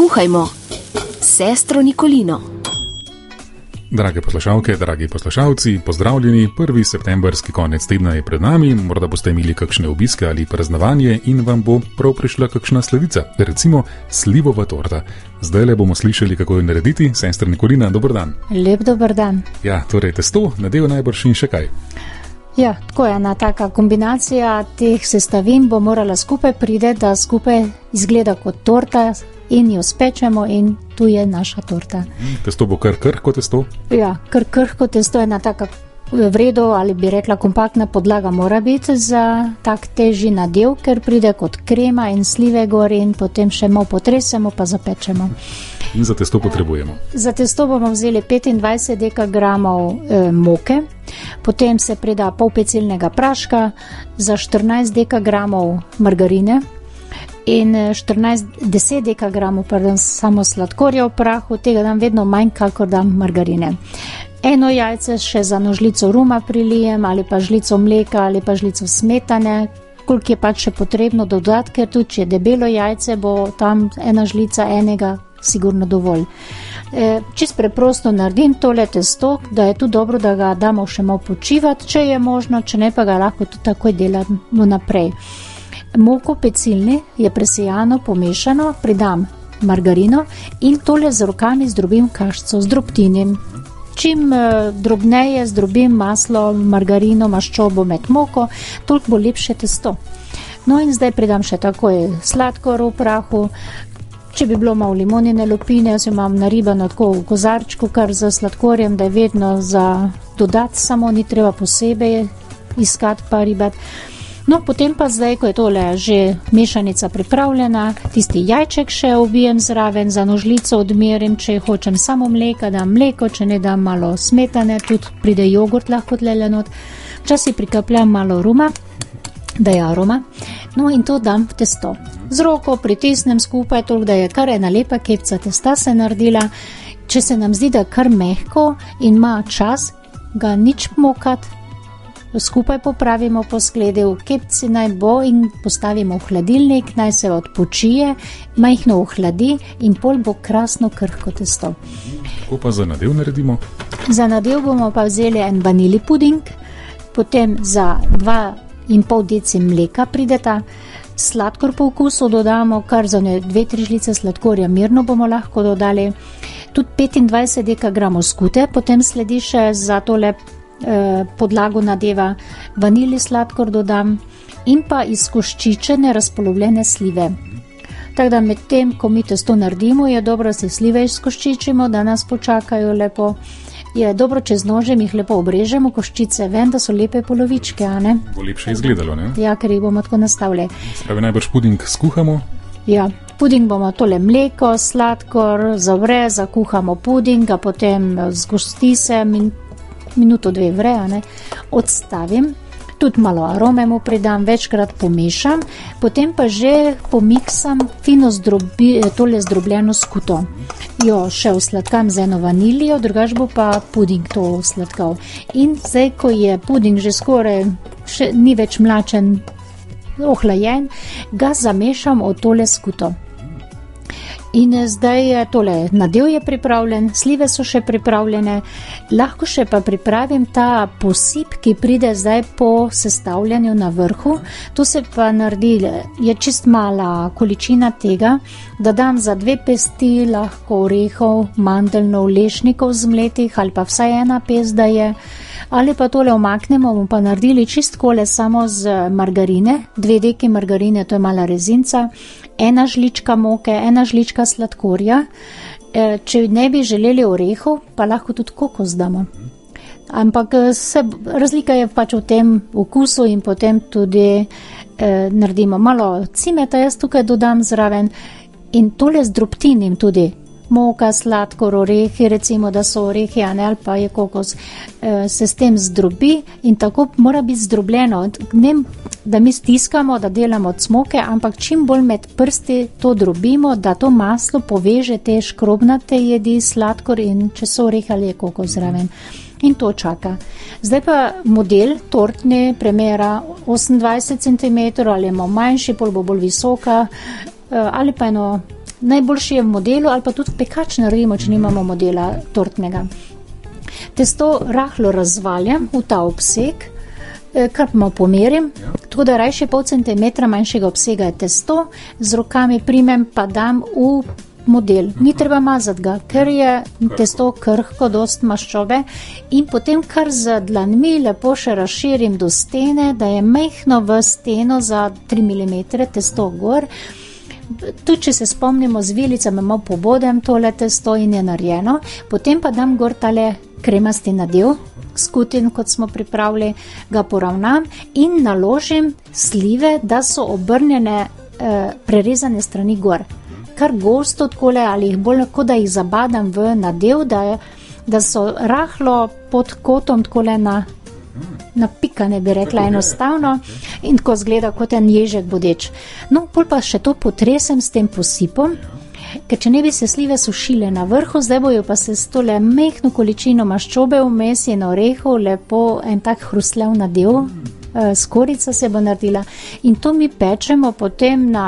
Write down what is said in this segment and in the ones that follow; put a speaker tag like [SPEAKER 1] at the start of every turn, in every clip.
[SPEAKER 1] Kuhajmo s sestro Nikolino.
[SPEAKER 2] Drage poslušalke, dragi poslušalci, pozdravljeni. 1. septembrski konec tedna je pred nami, morda boste imeli kakšne obiske ali praznovanje in vam bo prav prišla kakšna sladica, recimo slivova torta. Zdajle bomo slišali, kako jo narediti. Sestra Nikolina, dober dan.
[SPEAKER 3] Lep dober dan.
[SPEAKER 2] Ja, torej testo, nadev najbrž in še kaj.
[SPEAKER 3] Ja, tako je ena taka kombinacija teh sestavin bo morala skupaj priti, da skupaj izgleda kot torta in jo spečemo in tu je naša torta.
[SPEAKER 2] Testo bo kar krhko testo?
[SPEAKER 3] Ja, kar krhko testo je ena taka v redu ali bi rekla kompaktna podlaga mora biti za tak težji nadev, ker pride kot krema in slive gor in potem še malo potresemo pa zapečemo.
[SPEAKER 2] In za testo potrebujemo?
[SPEAKER 3] Za testo bomo vzeli 25 dekagramov moke, potem se prida pol pecilnega praška, za 14 dekagramov margarine in 10 dekagramov samo sladkorja v prahu, tega dam vedno manj, kakor dam margarine. Eno jajce še za nožlico ruma prilijem ali pa žlico mleka ali pa žlico smetane, koliko je pač še potrebno dodati, ker tudi če je debelo jajce, bo tam ena žlica enega sigurno dovolj. Čist preprosto naredim tole testo, da je tu dobro, da ga damo še malo počivati, če je možno, če ne pa ga lahko tudi takoj delamo naprej. Moko pecilni je presejano, pomešano, pridam margarino in tole z rokami zdrobim kaščico, zdrobtinim. Čim drobneje zdrobim maslo, margarino, maščobo med moko, toliko bo lepše testo. No in zdaj pridam še takoj sladkor v prahu. Če bi bilo malo limonine lupine, jaz imam naribano tako v kozarčku, kar za sladkorjem, da je vedno za dodati, samo ni treba posebej iskati pa ribati. No, potem pa zdaj, ko je tole že mešanica pripravljena, tisti jajček še ubijem zraven, za nožlico odmerim, če hočem samo mleka, dam mleko, če ne dam malo smetane, tudi pride jogurt lahko tlele not. Včasih prikapljam malo ruma, da je aroma. No in to dam v testo. Z roko pritisnem skupaj, toliko da je kar ena lepa kepca testa se naredila. Če se nam zdi, da je kar mehko in ima čas, ga nič mokati, skupaj popravimo po sklede, v kepci naj bo in postavimo v hladilnik, naj se odpočije, majhno ohladi in pol bo krasno krhko testo.
[SPEAKER 2] Kako pa za nadev naredimo?
[SPEAKER 3] Za nadev bomo pa vzeli en vanili puding, potem za 2,5 deci mleka prideta, sladkor po okusu dodamo, kar za 2-3 žlice sladkorja mirno bomo lahko dodali, tudi 25 dekagramov skute, potem sledi še za tole podlago nadeva vanili sladkor dodam in pa izkoščičene razpolovljene slive. Tako da med tem, ko mi testo naredimo, je dobro, da se slive izkoščičimo, da nas počakajo lepo. Je dobro, če z nožem jih lepo obrežemo, koščice ven, da so lepe polovičke, a ne?
[SPEAKER 2] Bo lepše izgledalo, ne?
[SPEAKER 3] Ja, ker jih bomo tako nastavili.
[SPEAKER 2] Spravi najbrž puding skuhamo?
[SPEAKER 3] Ja, puding bomo tole mleko, sladkor, zavre, zakuhamo puding, ga potem zgosti se, minuto 2 vre, odstavim, tudi malo arome mu pridam, večkrat pomešam, potem pa že pomiksam fino tole zdrobljeno skuto. Jo še usladkam z eno vanilijo, drugač bo pa puding to usladkal. In zdaj, ko je puding že skoraj, še ni več mlačen, ohlajen, ga zamešam od tole skuto. In zdaj je tole, nadev je pripravljen, slive so še pripravljene, lahko še pa pripravim ta posip, ki pride zdaj po sestavljanju na vrhu. Tu se pa naredi, je čist mala količina tega, da dam za 2 pesti lahko orehov, mandeljnov, lešnikov zmletih ali pa vsaj 1 pest da je. Ali pa tole omaknemo, bomo pa naredili čist kole samo z margarine, 2 deki margarine, to je mala rezinca, 1 žlička moke, 1 žlička sladkorja. Če ne bi želeli orehov, pa lahko tudi kokos damo. Ampak razlika je pač v tem okusu in potem tudi naredimo malo cimeta, jaz tukaj dodam zraven in tole zdrobtinim tudi. Moka, sladkor, orehi, recimo, da so orehi, ali pa je kokos, se s tem zdrobi in tako mora biti zdrobljeno. Ne, da mi stiskamo, da delamo cmoke, ampak čim bolj med prsti to drobimo, da to maslo poveže te škrobnate jedi, sladkor in če so orehi ali je kokos zraven. In to čaka. Zdaj pa model tortne premera 28 cm ali je malo manjši, pol bo bolj visoka, ali pa eno Najboljši je v modelu ali pa tudi v pekač naredimo, če nimamo modela tortnega. Testo rahlo razvaljam v ta obseg, kar malo pomerim, tako da rajše pol centimetra manjšega obsega je testo, z rokami primem pa dam v model. Ni treba mazati ga, ker je testo krhko, dost maščobe in potem kar z dlanmi lepo še razširim do stene, da je majhno v steno za 3 mm testo gor. Tudi, če se spomnimo z vilicami, malo pobodem tole testo in je narejeno, potem pa dam gor tale kremasti nadev, skutin, kot smo pripravili, ga poravnam in naložim slive, da so obrnjene, prerezane strani gor. Kar gosto takole ali jih bolj, kot da jih zabadam v nadev, da so rahlo pod kotom takole napikane, bi rekla enostavno, in tako zgleda kot en ježek bodeč. No, pol pa še to potresem s tem posipom, ker če ne bi se slive sušile na vrhu, zdaj bojo pa se s tole mehno količino maščobe vmes in orehov lepo en tak hrustljav nadev, skorica se bo naredila in to mi pečemo potem na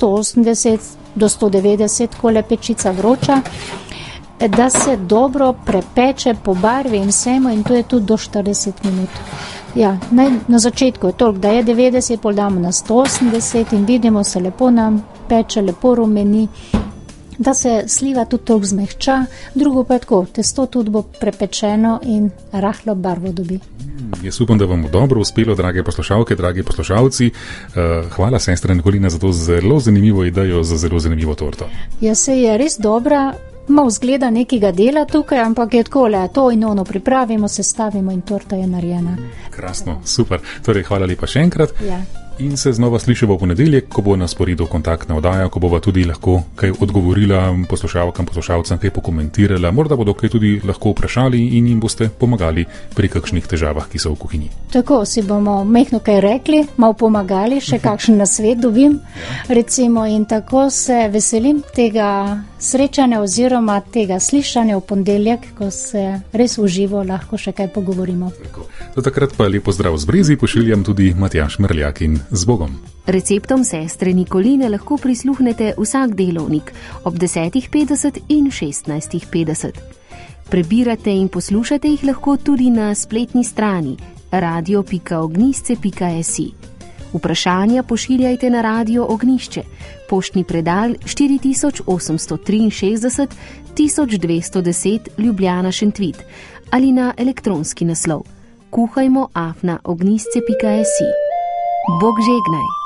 [SPEAKER 3] 180 do 190, kole pečica vroča, da se dobro prepeče po barvi in vsemu in to je tudi do 40 minut. Ja, na začetku je toliko, da je 90, pol damo na 180 in vidimo, se lepo nam peče, lepo rumeni, da se sliva tudi toliko zmehča, drugo pa je tako, testo tudi bo prepečeno in rahlo barvo dobi.
[SPEAKER 2] Jaz upam, da vam bo dobro uspelo, drage poslušalke, dragi poslušalci. Hvala, sestra Nikolina, za to zelo zanimivo idejo, za zelo zanimivo torto.
[SPEAKER 3] Ja, se je res dobra, malo zgleda nekega dela tukaj, ampak je takole, to in ono pripravimo, sestavimo in torta je narejena.
[SPEAKER 2] Krasno, super. Torej, hvala lepa še enkrat.
[SPEAKER 3] Ja.
[SPEAKER 2] In se znova slišimo v ponedeljek, ko bo na sporedu kontaktna oddaja, ko bova tudi lahko kaj odgovorila poslušalkam, poslušalcem, kaj pokomentirala, morda bodo kaj tudi lahko vprašali in jim boste pomagali pri kakšnih težavah, ki so v kuhinji.
[SPEAKER 3] Tako si bomo mehno kaj rekli, malo pomagali, še kakšen nasvet dobim, recimo, in tako se veselim tega srečanja oziroma tega slišanja v ponedeljek, ko se res v živo lahko še kaj pogovorimo.
[SPEAKER 2] Tako. Do takrat pa lepo zdrav z Brezi pošiljam tudi Matjaž Merljak in z Bogom.
[SPEAKER 1] Receptom sestre Nikoline lahko prisluhnete vsak delovnik ob 10.50 in 16.50. Prebirate in poslušate jih lahko tudi na spletni strani radio.ognisce.si. Vprašanja pošiljajte na Radio Ognišče, poštni predal 4863 1210 Ljubljana Šentvit ali na elektronski naslov kuhajmo@ognisce.si. Bog žegnaj.